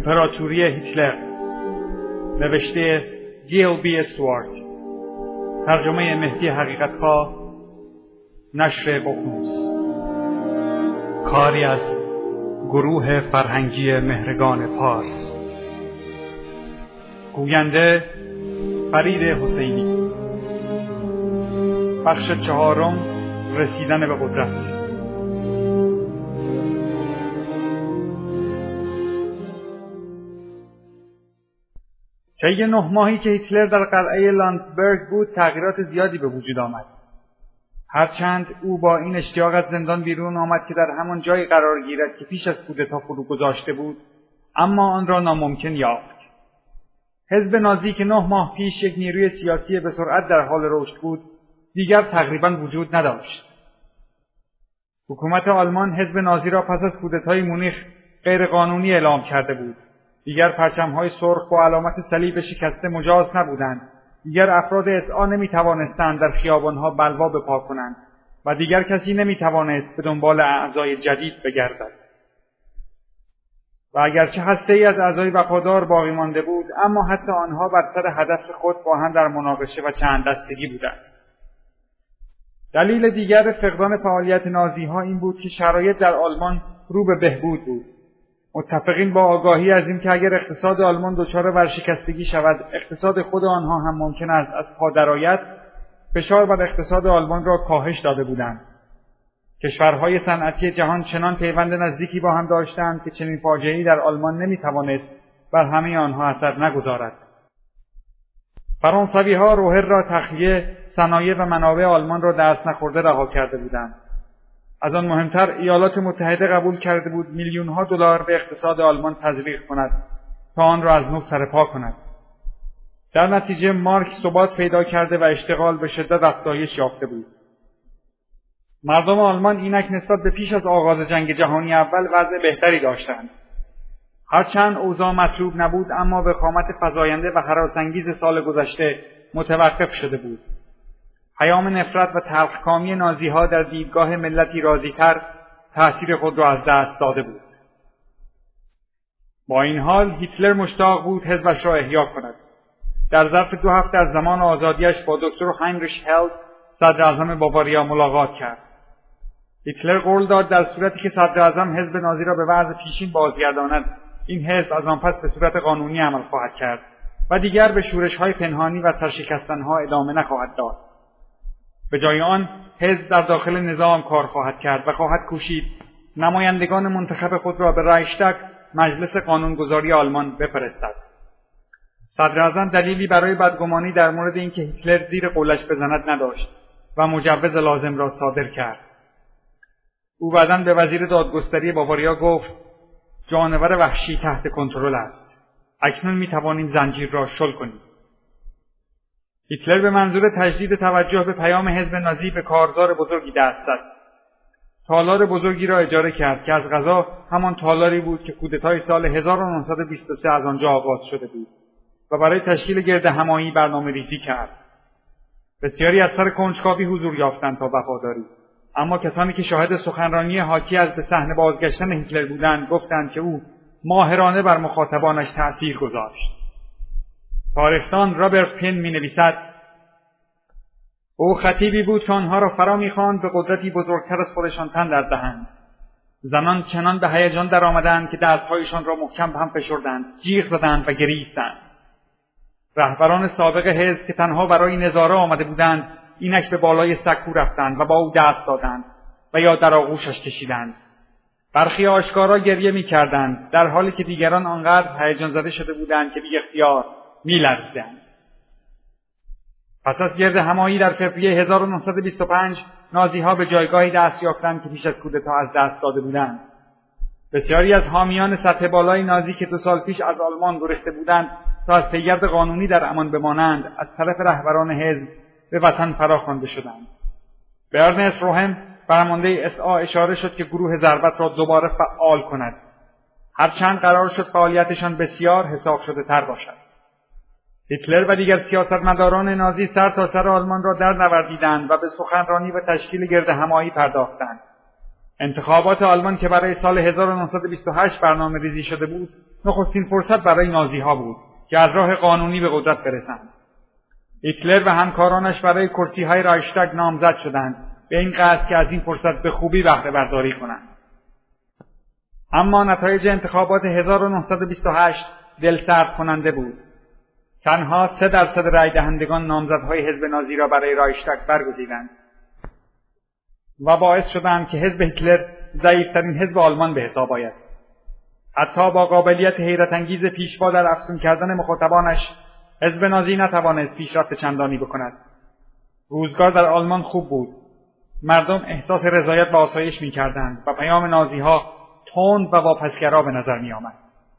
امپراتوری هیتلر، نوشته گیل بی استوارت، ترجمه مهدی حقیقت‌خواه، نشر ققنوس. کاری از گروه فرهنگی مهرگان پارس. گوینده فرید حسینی. بخش چهارم، رسیدن به قدرت. طی 9 ماهی که هیتلر در قلعه لاندسبرگ بود، تغییرات زیادی به وجود آمد. هرچند او با این اشتیاق از زندان بیرون آمد که در همان جایی قرار گیرد که پیش از کودتا فرو گذاشته بود، اما آن را ناممکن یافت. حزب نازی که 9 ماه پیش یک نیروی سیاسی به سرعت در حال رشد بود، دیگر تقریباً وجود نداشت. حکومت آلمان حزب نازی را پس از کودتای مونیخ غیرقانونی اعلام کرده بود. دیگر پرچم‌های سرخ با علامت صلیب شکسته مجاز نبودند. دیگر افراد SA نمی‌توانستند در خیابان‌ها بلوا بپا کنند و دیگر کسی نمی‌توانست به دنبال اعضای جدید بگردد. و اگرچه هسته‌ای از اعضای وفادار باقی مانده بود، اما حتی آنها بر سر هدف خود با هم در مناقشه و چند دستگی بودند. دلیل دیگر فقدان فعالیت نازی‌ها این بود که شرایط در آلمان رو به بهبود بود. متفقین با آگاهی از این که اگر اقتصاد آلمان دچار ورشکستگی شود، اقتصاد خود آنها هم ممکن است از پا درآید، فشار بر اقتصاد آلمان را کاهش داده بودند. کشورهای صنعتی جهان چنان پیوند نزدیکی با هم داشتند که چنین فاجعه‌ای در آلمان نمی‌توانست بر همه آنها اثر نگذارد. فرانسوی‌ها روحل را تخلیه صنایع و منابع آلمان را دست نخورده رها کرده بودند. از آن مهمتر ایالات متحده قبول کرده بود میلیون‌ها دلار به اقتصاد آلمان تزریق کند تا آن را از نو سرپا کند. در نتیجه مارک ثبات پیدا کرده و اشتغال به شدت افزایش یافته بود. مردم آلمان اینک نسبت به پیش از آغاز جنگ جهانی اول وضع بهتری داشتند. هرچند اوضاع مطلوب نبود، اما وخامت فزاینده و هراس‌انگیز سال گذشته متوقف شده بود. پیام نفرت و تلخکامی نازی‌ها در دیدگاه ملتی راضی‌تر تأثیر خود را از دست داده بود. با این حال هیتلر مشتاق بود حزبش را احیا کند. در ظرف 2 هفته از زمان آزادیش با دکتر هاینریش هلت، صدراعظم باواریا، ملاقات کرد. هیتلر قول داد در صورتی که صدراعظم حزب نازی را به وضع پیشین بازگرداند، این حزب از آن پس به صورت قانونی عمل خواهد کرد و دیگر به شورش‌های پنهانی و سرشکستن‌ها ادامه نخواهد داد. به جای آن حزب در داخل نظام کار خواهد کرد و خواهد کوشید نمایندگان منتخب خود را به رایشتاگ، مجلس قانونگذاری آلمان، بفرستد. صدراعظم دلیلی برای بدگمانی در مورد اینکه هیتلر زیر قولش بزند نداشت و مجوز لازم را صادر کرد. او بعداً به وزیر دادگستری باواریا گفت: جانور وحشی تحت کنترل است. اکنون می‌توانیم زنجیر را شل کنیم. هیتلر به منظور تجدید توجه به پیام حزب نازی به کارزار بزرگی دست زد. تالار بزرگی را اجاره کرد که از قضا همان تالاری بود که کودتای سال 1923 از آنجا آغاز شده بود و برای تشکیل گردهمایی برنامه‌ریزی کرد. بسیاری از سر کنجکاوی حضور یافتند تا وفاداری، اما کسانی که شاهد سخنرانی حاکی از به صحنه بازگشتن هیتلر بودند گفتند که او ماهرانه بر مخاطبانش تأثیر گذاشت. تاریخدان رابرت پین می‌نویسد: او خطیبی بود که آنها را فرا می‌خواند به قدرتی بزرگتر از خودشان تن در دهند. زنان چنان به هیجان درآمدند که دست‌هایشان را محکم به هم فشردند، جیغ زدند و گریستند. رهبران سابق حزب که تنها برای نظاره آمده بودند، اینک به بالای سکو رفتند و با او دست دادند و یا در آغوشش کشیدند. برخی آشکارا گریه می‌کردند، در حالی که دیگران آنقدر هیجان زده شده بودند که بی اختیار می‌لرزیدند. پس از گردهمایی در فوریه 1925 نازی‌ها به جایگاهی دست یافتند که پیش از کودتا از دست داده بودند. بسیاری از حامیان سطح بالای نازی که 2 سال پیش از آلمان گریخته بودند تا از پیگرد قانونی در امان بمانند، از طرف رهبران حزب به وطن فراخوانده شدند. به ارنست روهم، فرمانده SA، اشاره شد که گروه ضربت را دوباره فعال کند، هرچند قرار شد فعالیتشان بسیار حساب شده تر باشد. هیتلر و دیگر سیاستمداران نازی سر تا سر آلمان را در نوردیدند و به سخنرانی و تشکیل گردهمایی پرداختند. انتخابات آلمان که برای سال 1928 برنامه ریزی شده بود، نخستین فرصت برای نازی‌ها بود که از راه قانونی به قدرت برسند. هیتلر و همکارانش برای کرسی‌های رایشتاگ نامزد شدند به این قصد که از این فرصت به خوبی بهره برداری کنند. اما نتایج انتخابات 1928 دلسرد کننده بود. تنها 3% رای دهندگان نامزدهای حزب نازی را برای رایشتاگ برگزیدند و باعث شدند که حزب هیتلر ضعیف‌ترین حزب آلمان به حساب آید. حتی با قابلیت حیرت انگیز پیشوا در افزون کردن مخاطبانش، حزب نازی نتوانست پیشرفت چندانی بکند. روزگار در آلمان خوب بود. مردم احساس رضایت و آسایش می‌کردند و پیام نازی‌ها تند و واپسگرا به نظر می‌آمد.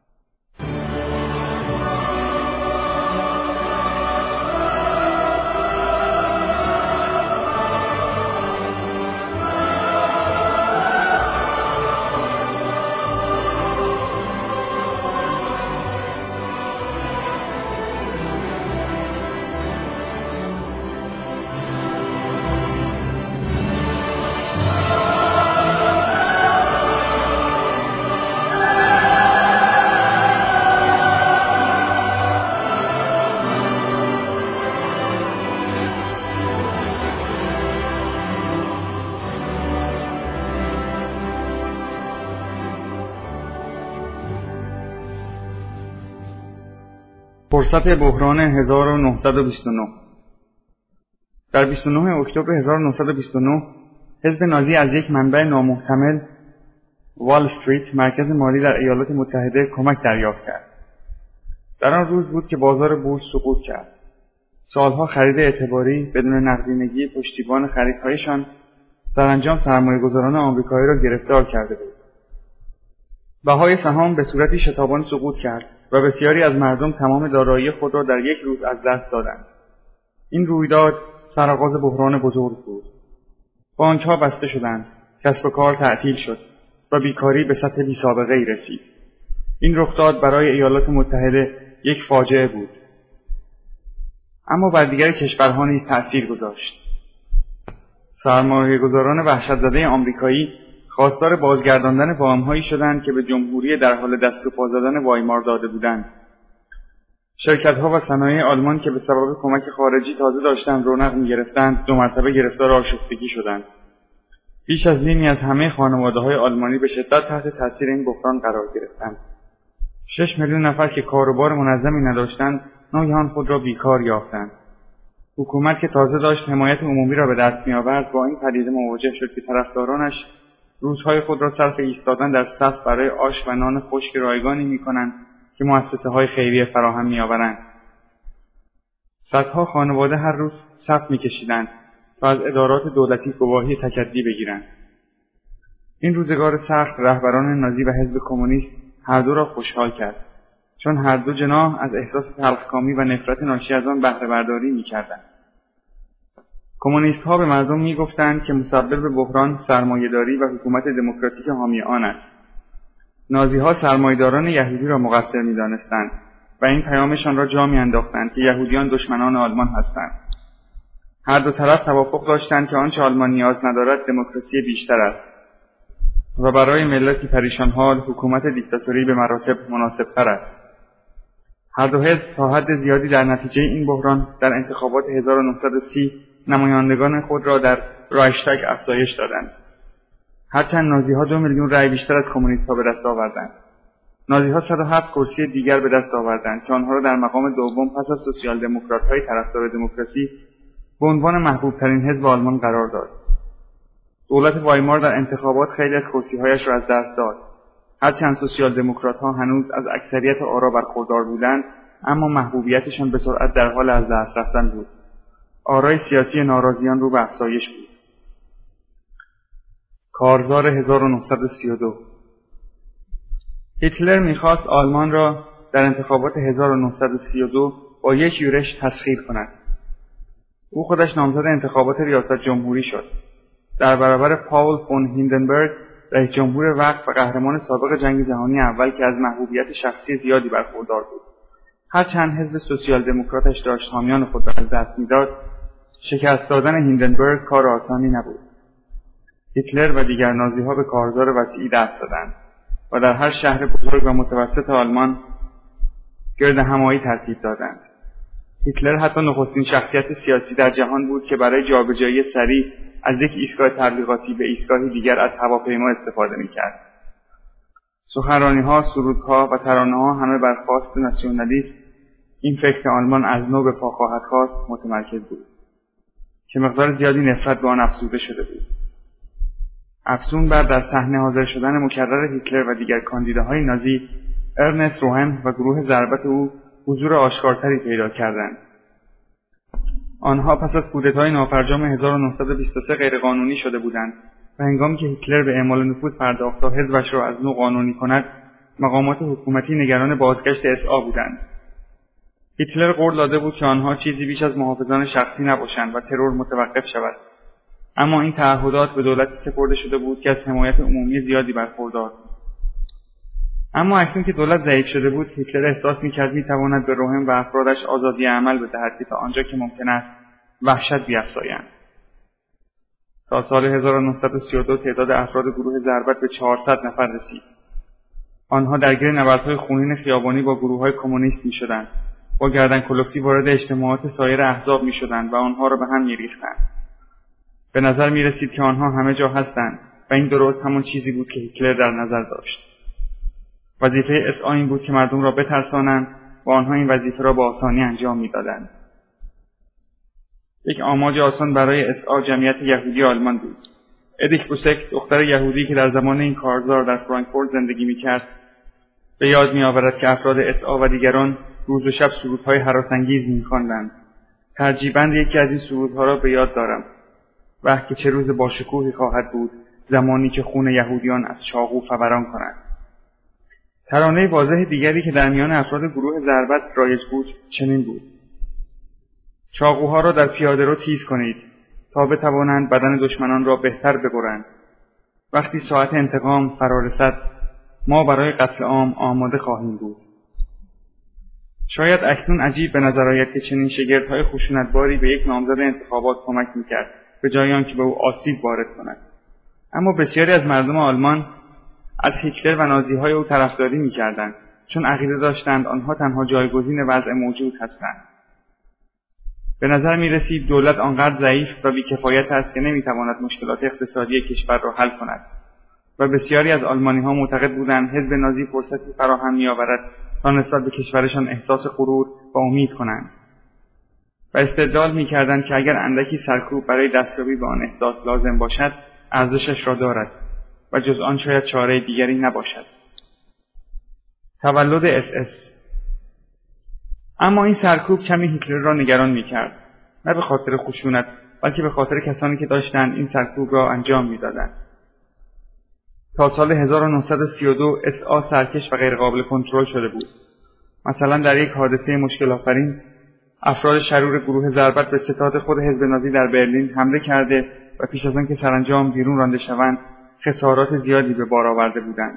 فرصت بحران 1929. در 29 اکتبر 1929 حزب نازی از یک منبع نامحتمل، وال استریت، مرکز مالی در ایالات متحده، کمک دریافت کرد. در آن روز بود که بازار بورس سقوط کرد. سالها خرید اعتباری بدون نقدینگی پشتیبان خریدهایشان سرانجام سرمایه‌گذاران آمریکایی را گرفتار کرده بود. بهای سهام به صورتی شتابان سقوط کرد و بسیاری از مردم تمام دارایی خود را در یک روز از دست دادند. این رویداد سرآغاز بحران بزرگ بود. بانک‌ها بسته شدند، کسب و کار تعطیل شد و بیکاری به سطح بی‌سابقه‌ای رسید. این رخداد برای ایالات متحده یک فاجعه بود. اما بر دیگر کشورها نیز تأثیر گذاشت. سرمایه‌گذاران وحشت‌زده آمریکایی خواستار بازگرداندن وام‌هایی شدند که به جمهوری در حال دست و پا زدن وایمار داده بودند. شرکت‌ها و صنایع آلمان که به سبب کمک خارجی تازه داشتند رونق می‌گرفتند، 2 مرتبه گرفتار آشفتگی شدند. بیش از نیمی از همه خانواده‌های آلمانی به شدت تحت تاثیر این بحران قرار گرفتند. 6 میلیون نفر که کار و بار منظمی نداشتند، ناگهان خود را بیکار یافتند. حکومت که تازه داشت حمایت عمومی را به دست می‌آورد، با این پدیده مواجه شد که طرفدارانش روزهای خود را صرف ایستادن در صف برای آش و نان خشک رایگانی می‌کنند که مؤسسه‌های خیریه فراهم می‌آورند. صدها خانواده هر روز صف می‌کشیدند تا از ادارات دولتی گواهی تکدی بگیرند. این روزگار سخت رهبران نازی و حزب کمونیست هر دو را خوشحال کرد، چون هر دو جناح از احساس تلخکامی و نفرت ناشی از آن بهره برداری می‌کردند. کمونیست‌ها به مردم می‌گفتند که مسبب بحران سرمایه‌داری و حکومت دموکراتیک حامی آن است. نازی‌ها سرمایه‌داران یهودی را مقصر می‌دانستند و این پیامشان را جا می‌انداختند که یهودیان دشمنان آلمان هستند. هر دو طرف توافق داشتند که آنچه آلمان نیاز ندارد دموکراسی بیشتر است و برای ملتی پریشان حال حکومت دیکتاتوری به مراتب مناسب‌تر است. هر دو حزب تا حد زیادی در نتیجه این بحران در انتخابات 1930 نمایندگان خود را در رایشتاگ افزایش دادند. هرچند نازی‌ها 2 میلیون رأی بیشتر از کمونیست‌ها به دست آوردند. نازی‌ها 107 کرسی دیگر به دست آوردند که آنها را در مقام دوم پس از سوسیال دموکرات‌های طرفدار دموکراسی به عنوان محبوب‌ترین حزب آلمان قرار داد. دولت وایمار در انتخابات خیلی از کرسی‌هایش را از دست داد. هرچند سوسیال دموکرات‌ها هنوز از اکثریت آرا برخوردار بودند، اما محبوبیتشان به سرعت در حال از دست رفتن بود. آرای سیاسی ناراضیان رو به افزایش بود. کارزار 1932. هیتلر می‌خواست آلمان را در انتخابات 1932 با یک یورش تسخیر کند. او خودش نامزد انتخابات ریاست جمهوری شد. در برابر پاول فون هیندنبرگ، رئیس جمهور وقت و قهرمان سابق جنگ جهانی اول که از محبوبیت شخصی زیادی برخوردار بود. هرچند حزب سوسیال دموکراتش داشت حامیان خود را از دست می‌داد، شکست دادن هیندنبرگ کار آسانی نبود. هیتلر و دیگر نازی‌ها به کارزار وسیعی دست دادند. و در هر شهر بزرگ و متوسط آلمان گرد همایی ترتیب دادند. هیتلر حتی نخستین شخصیت سیاسی در جهان بود که برای جابجایی سریع از یک ایستگاه تبلیغاتی به ایستگاهی دیگر از هواپیما استفاده می‌کرد. سخنرانی‌ها، سرودها و ترانه‌ها همه بر خواست ناسیونالیسم، این فکر آلمان از نو به پا خواهد خواست، متمرکز بود که مقدار زیادی نفرت به آن افزوده شده بود. افزون بر در صحنه حاضر شدن مکرر هیتلر و دیگر کاندیداهای نازی، ارنست روهن و گروه ضربت او حضور آشکارتری پیدا کردند. آنها پس از کودتای نافرجام 1923 غیرقانونی شده بودند و هنگامی که هیتلر به اعمال نفوذ پرداخت تا حزبش را از نو قانونی کند، مقامات حکومتی نگران بازگشت اس‌آ بودند. هیتلر قول داده بود که آنها چیزی بیش از محافظان شخصی نباشند و ترور متوقف شود، اما این تعهدات به دولتی سپرده شده بود که از حمایت عمومی زیادی برخوردار بود. اما اکنون که دولت ضعیف شده بود، هیتلر احساس می‌کرد می‌تواند به روهم و افرادش آزادی عمل بدهد که تا آنجا که ممکن است وحشت بیفزایند. تا سال 1932 تعداد افراد گروه ضربت به 400 نفر رسید. آنها درگیر نبردهای خونین خیابانی با گروه‌های کمونیست می‌شدند. با گردنکلفتی وارد اجتماعات سایر احزاب می‌شدند و آنها را به هم می‌ریختند. به نظر می‌رسید که آنها همه جا هستند و این درست همون چیزی بود که هیتلر در نظر داشت. وظیفه اس‌آ این بود که مردم را بترسانند و آنها این وظیفه را با آسانی انجام می‌دادند. یک آماج آسان برای اس‌آ جمعیت یهودی آلمان بود. ادیث بوسک، دختر یهودی که در زمان این کارزار در فرانکفورت زندگی می‌کرد، به یاد می‌آورد که افراد اس‌آ و دیگران روز و شب سرودهای هراس‌انگیز می‌خواندند. ترجیباً یکی از این سرودها را به یاد دارم: وقتی که چه روز باشکوهی خواهد بود، زمانی که خون یهودیان از چاقو فوران کند. ترانه واضح دیگری که در میان افراد گروه ضربت رایج بود چنین بود: چاقوها را در پیاده‌رو تیز کنید تا بتوانند بدن دشمنان را بهتر ببرند. وقتی ساعت انتقام فرا رسد، ما برای قتل عام آماده خواهیم بود. شاید اکنون عجیب به نظر آید که چنین شگردهای خشونتباری به یک نامزد انتخابات کمک می‌کرد به جای آنکه به او آسیب وارد کند. اما بسیاری از مردم آلمان از هیتلر و نازی‌های او طرفداری می‌کردند، چون عقیده داشتند آنها تنها جایگزین وضع موجود هستند. به نظر می‌رسید دولت آنقدر ضعیف و بی‌کفایت است که نمی‌تواند مشکلات اقتصادی کشور را حل کند و بسیاری از آلمانی‌ها معتقد بودند حزب نازی فرصتی فراهم می‌آورد تا نسبت به کشورشان احساس غرور و امید کنند و استدلال می‌کردند که اگر اندکی سرکوب برای دستیابی به آن احساس لازم باشد، ارزشش را دارد و جز آن شاید چاره دیگری نباشد. تولد SS. اما این سرکوب کمی هیتلر را نگران می‌کرد، نه به خاطر خشونت، بلکه به خاطر کسانی که داشتند این سرکوب را انجام می‌دادند. تا سال 1932 اس‌آ سرکش و غیرقابل کنترل شده بود. مثلا در یک حادثه مشکل آفرین، افراد شرور گروه ضربت به ستاد خود حزب نازی در برلین حمله کرده و پیش از آن که سرانجام بیرون رانده شوند، خسارات زیادی به بار آورده بودند.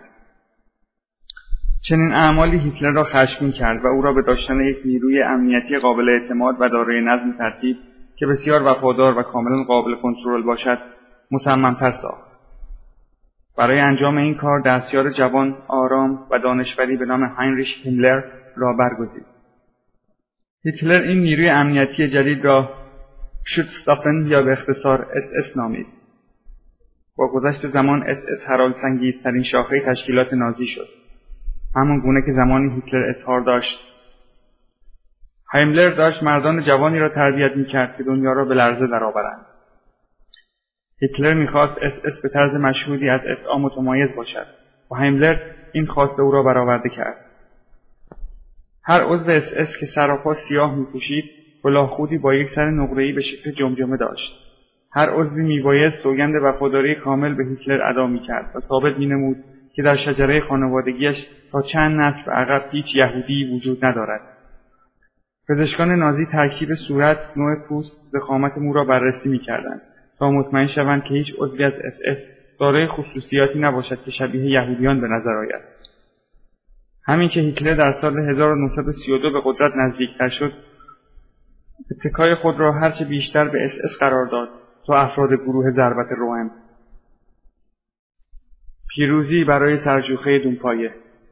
چنین اعمالی هیتلر را خشمگین کرد و او را به داشتن یک نیروی امنیتی قابل اعتماد و دارای نظم ترتیب که بسیار وفادار و کاملا قابل کنترل باشد مصمم‌تر ساخت. برای انجام این کار دستیار جوان، آرام و دانشوری به نام هاینریش هیملر را برگزید. هیتلر این نیروی امنیتی جدید را شوتستافن یا به اختصار SS نامید. با گذشت زمان SS هراس‌انگیزترین شاخه تشکیلات نازی شد، همون گونه که زمانی هیتلر اظهار داشت. هیملر داشت مردان جوانی را تربیت می‌کرد که دنیا را به لرزه درآورند. هیتلر می‌خواست SS به طرز مشهودی از اس‌آ متمایز باشد و هیملر این خواست او را برآورده کرد. هر عضو SS که سراپا سیاه می‌پوشید، کلاهخودی با یک سر نقره‌ای به شکل جمجمه داشت. هر عضوی میبایست سوگند وفاداری کامل به هیتلر ادا می‌کرد و ثابت می‌نمود که در شجره خانوادگیش تا چند نسل به عقب هیچ یهودی وجود ندارد. پزشکان نازی ترکیب صورت، نوع پوست، ضخامت مو را بررسی می‌کردند تا مطمئن شوند که هیچ عضوی از SS دارای خصوصیاتی نباشد که شبیه یهودیان به نظر آید. همین که هیتلر در سال 1932 به قدرت نزدیکتر شد، اتکای خود را هرچه بیشتر به SS قرار داد تا افراد گروه ضربت روهم. پیروزی برای سرجوخه دونپایه.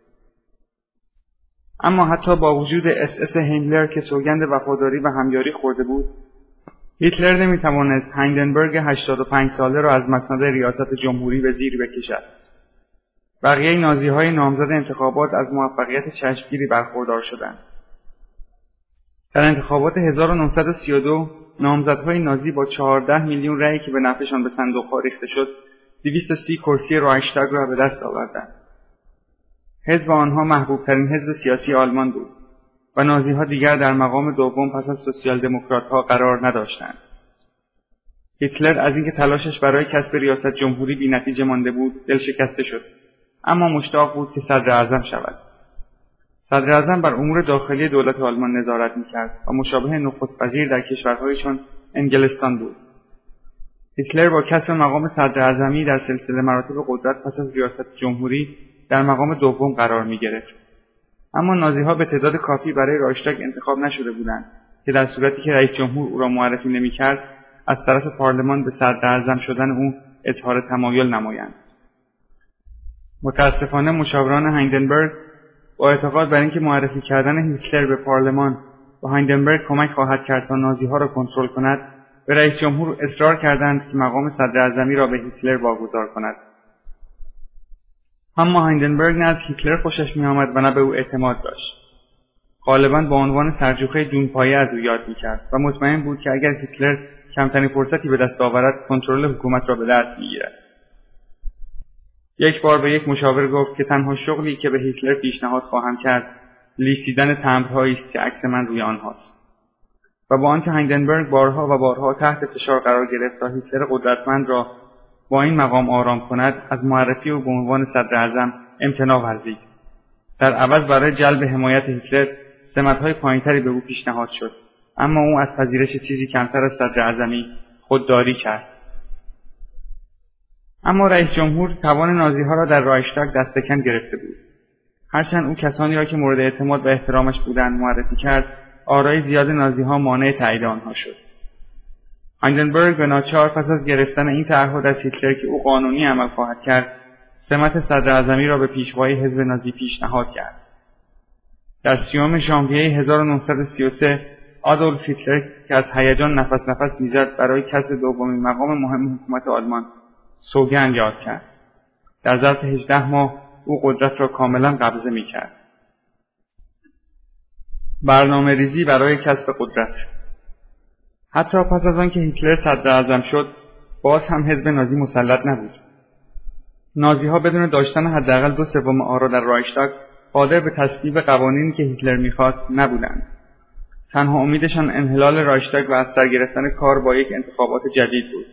اما حتی با وجود اس هیملر که سوگند وفاداری و همیاری خورده بود، هیتلر نمیتوانست هایندنبرگ 85 ساله را از مسند ریاست جمهوری به زیر بکشد. بقیه نازیهای نامزد انتخابات از موفقیت چشمگیری برخوردار شدند. در انتخابات 1932 نامزدهای نازی با 14 میلیون رأی که به نفعشان به صندوق‌ها ریخته شد، 230 کرسی رایشتاگ را به دست آوردند. حزب آنها محبوبترین حزب سیاسی آلمان بود و نازیها دیگر در مقام دوم پس از سوسیال دموکرات‌ها قرار نداشتند. هیتلر از اینکه تلاشش برای کسب ریاست جمهوری بی‌نتیجه مانده بود، دلشکسته شد، اما مشتاق بود که صدر اعظم شود. صدر اعظم بر امور داخلی دولت آلمان نظارت می‌کرد و مشابه نخست وزیر در کشورهای چون انگلستان بود. هیتلر با کسب مقام صدر اعظمی در سلسله مراتب قدرت پس از ریاست جمهوری در مقام دوم قرار می‌گرفت. اما نازی‌ها به تعداد کافی برای رایشتاگ انتخاب نشده بودند که در صورتی که رئیس جمهور او را معرفی نمی‌کرد، از طرف پارلمان به صدر اعظم شدن او اظهار تمایل نمایند. متاسفانه مشاوران هایندنبرگ با اعتقاد بر اینکه معرفی کردن هیتلر به پارلمان و هایندنبرگ کمک خواهد کرد تا نازی‌ها را کنترل کند، به رئیس جمهور اصرار کردند که مقام صدر اعظمی را به هیتلر واگذار کند. اما هایندنبرگ نه از هیتلر خوشش می‌آمد و نه به او اعتماد داشت. غالباً با عنوان سرجوخه دونپایه از او یاد می‌کرد و مطمئن بود که اگر هیتلر کمترین فرصتی به دست آورد، کنترل حکومت را به دست می‌گیرد. یک بار به یک مشاور گفت که تنها شغلی که به هیتلر پیشنهاد خواهم کرد، لیسیدن تمبرهایی است که عکس من روی آنهاست. و با آنکه هایندنبرگ بارها و بارها تحت فشار قرار گرفت تا هیتلر قدرتمند را با این مقام آرام کند، از معرفی او به عنوان صدر اعظم امتناع ورزید. در عوض برای جلب حمایت هیتلر سمت‌های پایین‌تری به او پیشنهاد شد، اما او از پذیرش چیزی کمتر از صدر اعظمی خودداری کرد. اما رئیس جمهور توان نازی‌ها را در رایشتاگ دستکم گرفته بود. هرچند او کسانی را که مورد اعتماد و احترامش بودند معرفی کرد، آرای زیاد نازی‌ها مانع تایید آنها شد. هایندنبرگ به ناچار پس از گرفتن این تعهد از هیتلر که او قانونی عمل خواهد کرد، سمت صدر اعظمی را به پیشوای حزب نازی پیشنهاد کرد. در 30 ژانویه 1933 آدولف هیتلر که از هیجان نفس می‌زد برای کسب دومین مقام مهم حکومت آلمان سوگند یاد کرد. در ظرف 18 ماه او قدرت را کاملا قبضه می‌کرد. برنامه ریزی برای کسب قدرت. حتی پس از آنکه هیتلر صدر اعظم شد، باز هم حزب نازی مسلط نبود. نازی‌ها بدون داشتن حداقل 2/3 آرا در رایشتاگ قادر به تصویب قوانینی که هیتلر می‌خواست نبودند. تنها امیدشان انحلال رایشتاگ و از سر گرفتن کار با یک انتخابات جدید بود.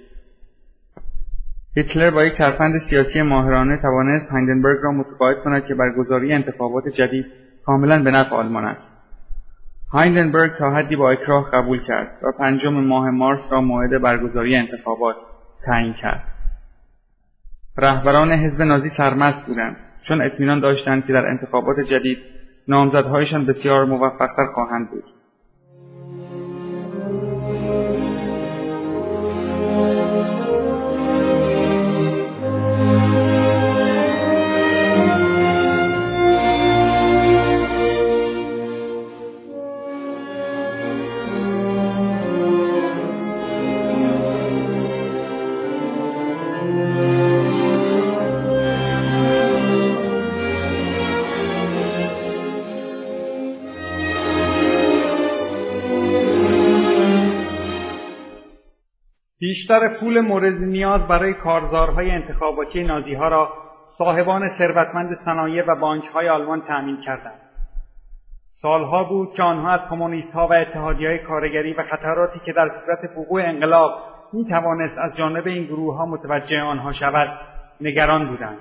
هیتلر با یک ترفند سیاسی ماهرانه توانست هایندنبرگ را متقاعد کند که برگزاری انتخابات جدید کاملا به نفع آلمان است. هایندنبرگ تا حدی با اکراه قبول کرد و 5 ماه مارس را موعد برگزاری انتخابات تعیین کرد. رهبران حزب نازی سرمست بودند، چون اطمینان داشتند که در انتخابات جدید نامزدهایشان بسیار موفق‌تر خواهند بود. بیشتر پول مورد نیاز برای کارزارهای انتخاباتی نازی‌ها را صاحبان ثروتمند صنایع و بانک‌های آلمان تأمین کردند. سالها بود که آنها از کمونیست‌ها و اتحادیه‌های کارگری و خطراتی که در صورت وقوع انقلاب می‌توانست از جانب این گروه‌ها متوجه آنها شود، نگران بودند.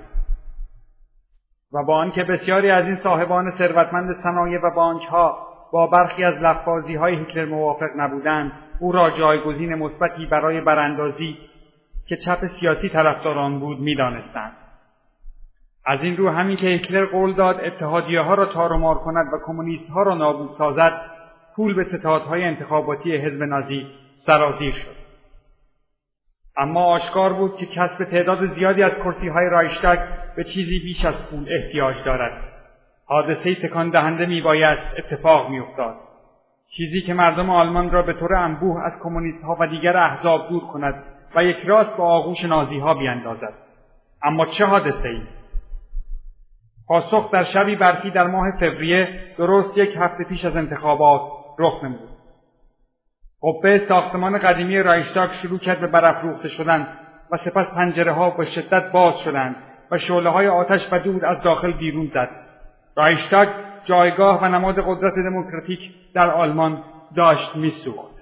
و با آنکه بسیاری از این صاحبان ثروتمند صنایع و بانک‌ها با برخی از لفظ‌بازی‌های هیتلر موافق نبودند، او را جایگزین مثبتی برای براندازی که چپ سیاسی طرفدار آن بود می‌دانستند. از این رو همین که هیتلر قول داد اتحادیه‌ها را تار و مار کند و کمونیست‌ها را نابود سازد، پول به ستادهای انتخاباتی حزب نازی سرازیر شد. اما آشکار بود که کسب تعداد زیادی از کرسی‌های رایشتاگ به چیزی بیش از پول احتیاج دارد. حادثه‌ای تکان دهنده میبایست اتفاق میافتاد، چیزی که مردم آلمان را به طور انبوه از کمونیست‌ها و دیگر احزاب دور کند و یک راست به آغوش نازی‌ها بیاندازد. اما چه حادثه‌ای؟ پاسخ در شبی برفی در ماه فوریه، درست 1 هفته پیش از انتخابات، رخ نمود. قبه ساختمان قدیمی رایشتاگ شروع کرد به برافروخته شدن و سپس پنجره‌ها به شدت باز شدند و شعله‌های آتش و دود از داخل بیرون زد. رایشتاگ جایگاه و نماد قدرت دموکراتیک در آلمان داشت می‌سوخت.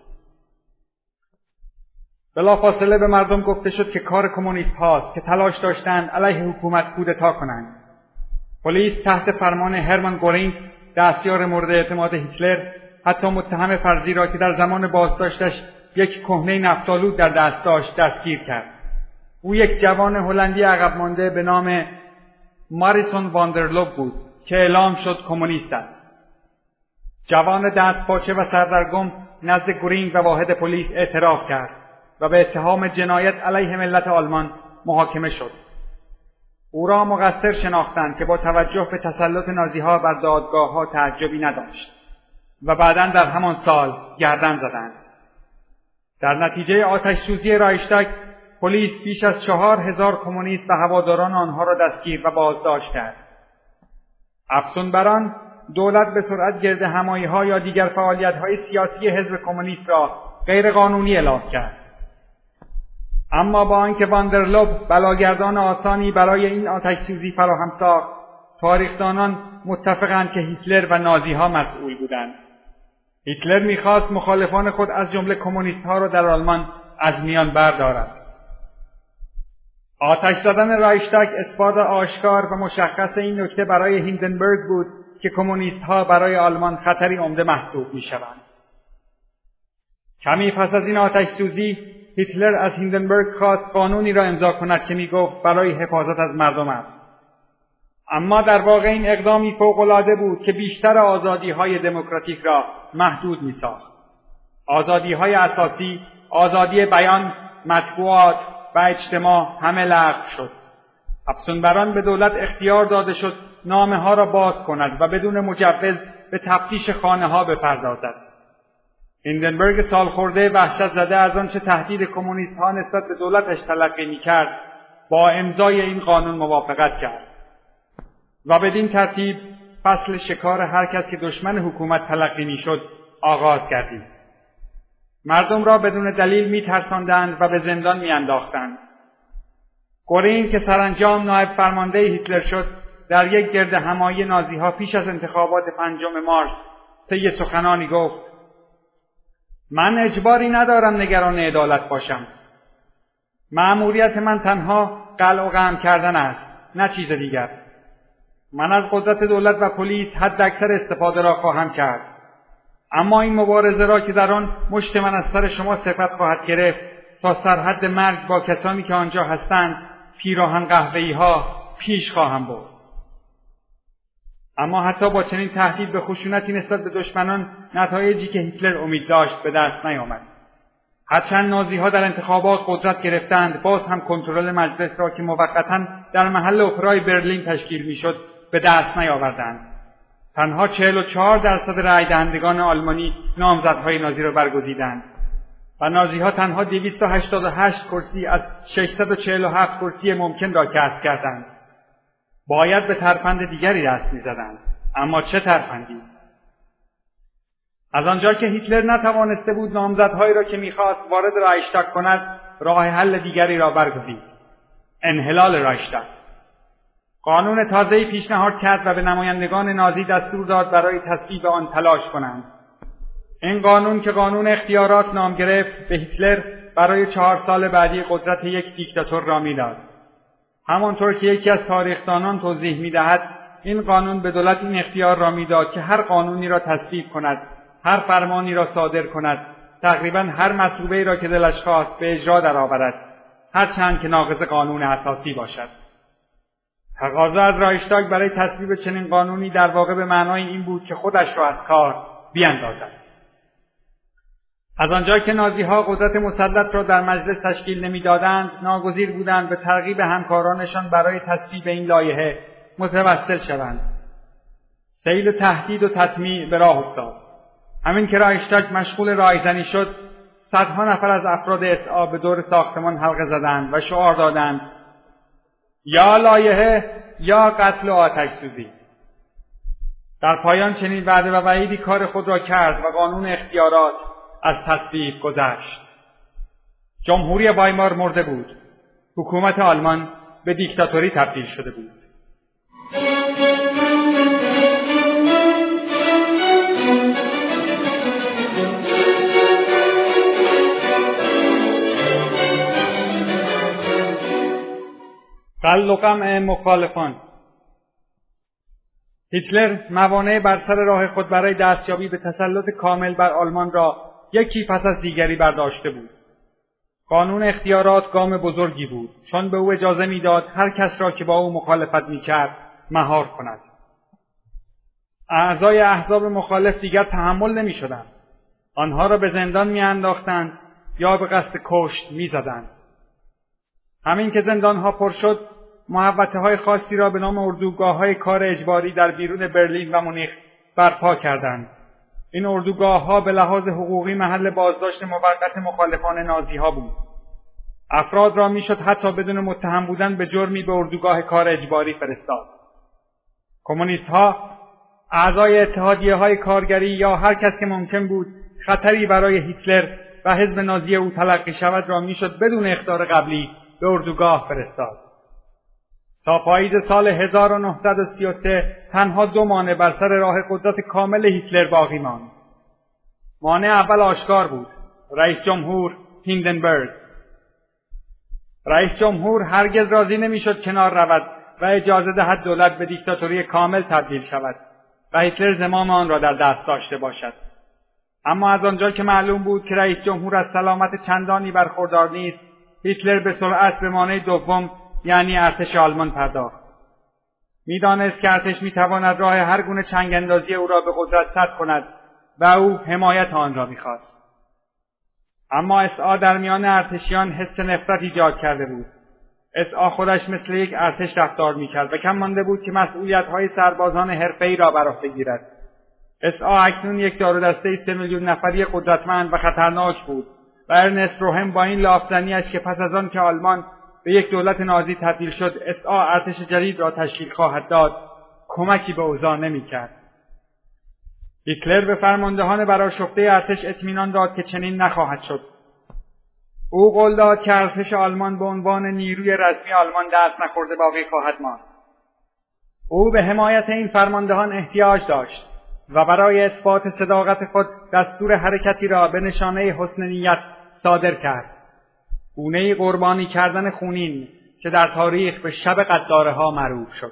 بلافاصله به مردم گفته شد که کار کمونیست هاست که تلاش داشتند علیه حکومت کودتا کنند. پلیس تحت فرمان هرمان گورینگ، دستیار مورد اعتماد هیتلر، حتی متهم فرضی را که در زمان بازداشتش یک کهنه نفت‌آلود در دست داشت دستگیر کرد. او یک جوان هلندی عقب مانده به نام ماریسون واندرلوب بود که اعلام شد کمونیست است. جوان دستپاچه و سردرگم نزد گورینگ و واحد پلیس اعتراف کرد و به اتهام جنایت علیه ملت آلمان محاکمه شد. او را مقصر شناختند که با توجه به تسلط نازی‌ها بر دادگاه‌ها تعجبی نداشت و بعداً در همان سال گردن زدند. در نتیجه آتش‌سوزی رایشتاگ، پلیس بیش از 4000 کمونیست و هواداران آنها را دستگیر و بازداشت کرد. افزون بر آن، دولت به سرعت گردهمایی‌ها یا دیگر فعالیت‌های سیاسی حزب کمونیست را غیرقانونی اعلام کرد. اما با آنکه واندرلوب بلاگردان آسانی برای این آتش‌سوزی فراهم ساخت، تاریخ‌دانان متفقند که هیتلر و نازی‌ها مسئول بودند. هیتلر می‌خواست مخالفان خود از جمله کمونیست‌ها را در آلمان از میان بردارد. آتش زدن رایشتاگ اثبات آشکار و مشخص این نکته برای هیندنبرگ بود که کمونیست‌ها برای آلمان خطری عمده محسوب می‌شوند. کمی پس از این آتش‌سوزی، هیتلر از هیندنبرگ خواست قانونی را امضا کند که می‌گفت برای حفاظت از مردم است. اما در واقع این اقدامی فوق‌العاده بود که بیشتر آزادی‌های دموکراتیک را محدود می‌ساخت. آزادی‌های اساسی، آزادی بیان، مطبوعات و اجتماع همه لغو شد. افزون بر آن به دولت اختیار داده شد نامه‌ها را باز کند و بدون مجوز به تفتیش خانه‌ها بپردازد. هیندنبرگ سالخورده وحشت زده از آنچه تهدید کمونیست‌ها نسبت به دولتش تلقی می‌کرد، با امضای این قانون موافقت کرد و بدین ترتیب فصل شکار هر کس که دشمن حکومت تلقی می‌شد آغاز گردید. مردم را بدون دلیل می‌ترساندند و به زندان می‌انداختند. گورینگ که سرانجام نایب فرمانده هیتلر شد، در یک گردهمایی نازی‌ها پیش از انتخابات 5 مارس طی سخنانی گفت: من اجباری ندارم نگران عدالت باشم. مأموریت من تنها قلع و قمع کردن است، نه چیز دیگر. من از قدرت دولت و پلیس حد اکثر استفاده را خواهم کرد. اما این مبارزه را که در آن مشت من از سر شما سپت خواهد گرفت تا سرحد مرگ با کسانی که آنجا هستند پیراهن قهوه‌ای‌ها پیش خواهم برد. اما حتی با چنین تهدید به خشونتی نسبت به دشمنان، نتایجی که هیتلر امید داشت به دست نیامد. هرچند نازی‌ها در انتخابات قدرت گرفتند، باز هم کنترل مجلس را که موقتاً در محل اپرای برلین تشکیل میشد به دست نیاوردند. تنها 44% رأی دهندگان آلمانی نامزدهای نازی را برگزیدند و نازی‌ها تنها 288 کرسی از 647 کرسی ممکن را کسب کردند. باید به ترفند دیگری دست می‌زدند، اما چه ترفندی؟ از آنجا که هیتلر نتوانسته بود نامزدهایی را که می‌خواست وارد رایشتاگ کند، راه حل دیگری را برگزید: انحلال رایشتاگ. قانون تازه‌ای پیشنهاد کرد و به نمایندگان نازی دستور داد برای تصویب آن تلاش کنند. این قانون که قانون اختیارات نام گرفت، به هیتلر برای 4 سال بعدی قدرت یک دیکتاتور را می‌داد. همانطور که یکی از تاریخ‌دانان توضیح می‌دهد، این قانون به دولت این اختیار را می‌داد که هر قانونی را تصویب کند، هر فرمانی را صادر کند، تقریباً هر مطلوبه‌ای را که دلش خواست به اجرا درآورد، هرچند که ناقض قانون اساسی باشد. تقاضا از رایشتاگ برای تصویب چنین قانونی در واقع به معنای این بود که خودش را از کار بیاندازد. از آنجا که نازیها قدرت مسلط را در مجلس تشکیل نمی‌دادند، ناگزیر بودند به ترغیب همکارانشان برای تصویب این لایحه متوسل شوند. سیل تهدید و تطمیع به راه افتاد. همین که رایشتاگ مشغول رایزنی شد، صدها نفر از افراد اس‌آ به دور ساختمان حلقه زدند و شعار دادند: یا لایحه یا قتل و آتش سوزی. در پایان چنین وعده و وعیدی کار خود را کرد و قانون اختیارات از تصویب گذشت. جمهوری وایمار مرده بود. حکومت آلمان به دیکتاتوری تبدیل شده بود. قل و قمع مخالفان. هیتلر موانع بر سر راه خود برای دستیابی به تسلط کامل بر آلمان را یکی پس از دیگری برداشته بود. قانون اختیارات گام بزرگی بود، چون به او اجازه میداد هر کس را که با او مخالفت میکرد مهار کند. اعضای احزاب مخالف دیگر تحمل نمیشدند. آنها را به زندان میانداختند یا به قصد کشت میزدند. همین که زندانها پر شد، محوطه‌های خاصی را به نام اردوگاه‌های کار اجباری در بیرون برلین و مونیخ برپا کردند. این اردوگاه‌ها به لحاظ حقوقی محل بازداشت موقت مخالفان نازی‌ها بود. افراد را میشد حتی بدون متهم بودن به جرمی به اردوگاه کار اجباری فرستاد. کمونیست‌ها، اعضای اتحادیه‌های کارگری یا هر کس که ممکن بود خطری برای هیتلر و حزب نازی او تلقی شود را میشد بدون اخطار قبلی به اردوگاه فرستاد. تا پاییز سال 1933 تنها 2 مانع بر سر راه قدرت کامل هیتلر باقی ماند. مانع اول آشکار بود: رئیس جمهور هیندنبرگ. رئیس جمهور هرگز راضی نمیشد کنار رود و اجازه دهد دولت به دیکتاتوری کامل تبدیل شود و هیتلر زمام آن را در دست داشته باشد. اما از آنجا که معلوم بود که رئیس جمهور از سلامت چندانی برخوردار نیست، هیتلر به سرعت به مانع دوم، یعنی ارتش آلمان پرداخت. میدانست که ارتش میتواند راه هر گونه چنگ اندازی او را به قدرت سد کند و او حمایت آن را میخواست. اما اس‌آ در میان ارتشیان حس نفرت ایجاد کرده بود. اس‌آ خودش مثل یک ارتش رفتار میکرد و کم مانده بود که مسئولیت‌های سربازان حرفه‌ای را بر عهده گیرد. اس‌آ اکنون یک دارودسته 3 میلیون نفری قدرتمند و خطرناک بود و ارنست روهم با این لافزنی‌اش که پس از آن که آلمان به یک دولت نازی تبدیل شد اس‌آ ارتش جدید را تشکیل خواهد داد، کمکی به اوضاع نمی‌کرد. هیتلر به فرماندهان برآشفته ارتش اطمینان داد که چنین نخواهد شد. او قول داد که ارتش آلمان به عنوان نیروی رسمی آلمان دست نخورده باقی خواهد ماند. او به حمایت این فرماندهان احتیاج داشت و برای اثبات صداقت خود دستور حرکتی را به نشانه حسن نیت صادر کرد. گونه‌ای قربانی کردن خونین که در تاریخ به شب غداره‌ها معروف شد.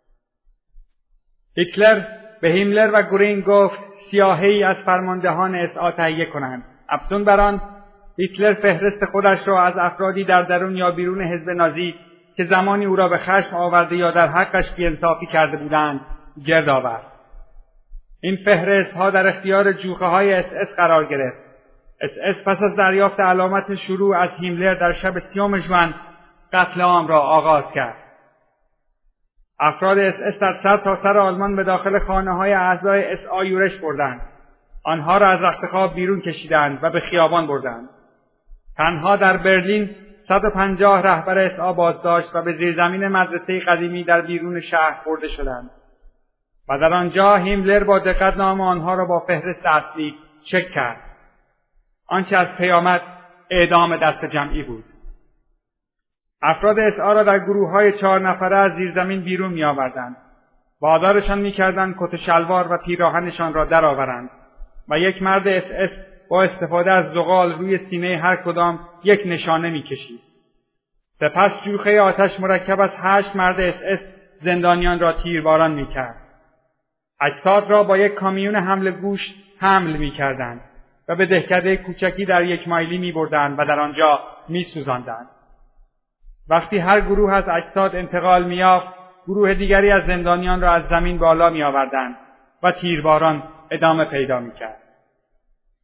هیتلر به هیملر و گورینگ گفت سیاهی از فرماندهان اس‌آ تهیه کنند. افزون بر آن، هیتلر فهرست خودش را از افرادی در درون یا بیرون حزب نازی که زمانی او را به خشم آورده یا در حقش بی‌انصافی کرده بودند گرد آورد. این فهرست‌ها در اختیار جوخه‌های اس قرار گرفت. اس پس از دریافت علامت شروع از هیملر در شب 30 ژوئن قتل عام را آغاز کرد. افراد اس در سرتاسر آلمان به داخل خانه‌های اعضای اس‌آ یورش بردند. آنها را از رختخواب بیرون کشیدند و به خیابان بردند. تنها در برلین 150 رهبر اس‌آ بازداشت و به زیرزمین مدرسه قدیمی در بیرون شهر برده شدند و در آنجا هیملر با دقت نام آنها را با فهرست اصلی چک کرد. آنچه از پی آمد اعدام دست جمعی بود. افراد اس‌آ را در گروه‌های 4 نفره از زیرزمین بیرون می‌آوردند. وادارشان می‌کردند کت و شلوار و پیراهنشان را درآورند و یک مرد اس با استفاده از زغال روی سینه هر کدام یک نشانه می‌کشید. سپس جوخه آتش مرکب از 8 مرد اس زندانیان را تیرباران می‌کرد. اجساد را با یک کامیون حمل گوشت حمل می‌کردند و به دهکده کوچکی در 1 مایلی می‌بردند و در آنجا می‌سوزاندند. وقتی هر گروه از اجساد انتقال می‌یافت، گروه دیگری از زندانیان را از زمین بالا می‌آوردند و تیرباران ادامه پیدا می‌کرد.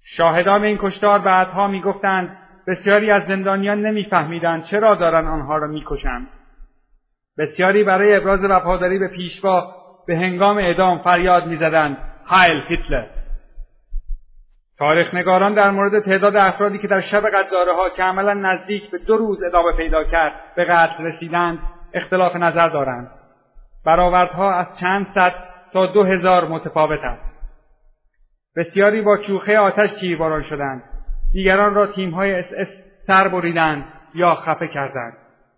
شاهدان این کشتار بعدها میگفتند بسیاری از زندانیان نمیفهمیدند چرا دارن آنها را میکشند. بسیاری برای ابراز وفاداری به پیشوا به هنگام اعدام فریاد میزدند هایل هیتلر. تاریخ‌نگاران در مورد تعداد افرادی که در شب غداره‌ها که عملاً نزدیک به 2 روز ادامه پیدا کرد به قتل رسیدند اختلاف نظر دارند. برآوردها از چند صد تا 2000 متفاوت است. بسیاری با چوخه آتش تیرباران شدند. دیگران را تیم‌های SS سر بریدند یا خفه کردند.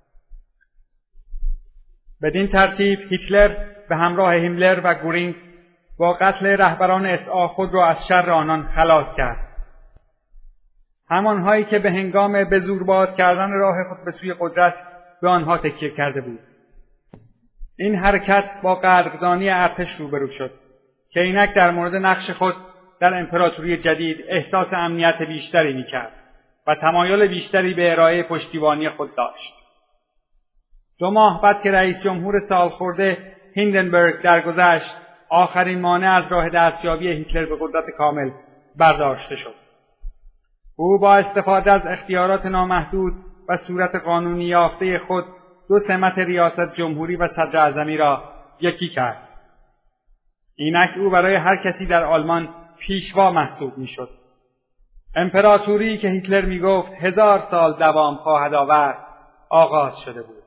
بدین ترتیب هیتلر به همراه هیملر و گورینگ با قتل رهبران SA خود را از شر آنان خلاص کرد. همانهایی که به هنگام به زور باز کردن راه خود به سوی قدرت به آنها تکیه کرده بود. این حرکت با قدردانی ارتش روبرو شد که اینک در مورد نقش خود در امپراتوری جدید احساس امنیت بیشتری می‌کرد و تمایل بیشتری به ارائه پشتیبانی خود داشت. 2 ماه بعد که رئیس جمهور سالخورده هیندنبرگ درگذشت، آخرین مانع از راه دستیابی هیتلر به قدرت کامل برداشته شد. او با استفاده از اختیارات نامحدود و صورت قانونی یافته خود 2 سمت ریاست جمهوری و صدر اعظمی را یکی کرد. اینک او برای هر کسی در آلمان پیشوا محسوب میشد. امپراتوری که هیتلر میگفت 1000 سال دوام خواهد آورد آغاز شده بود.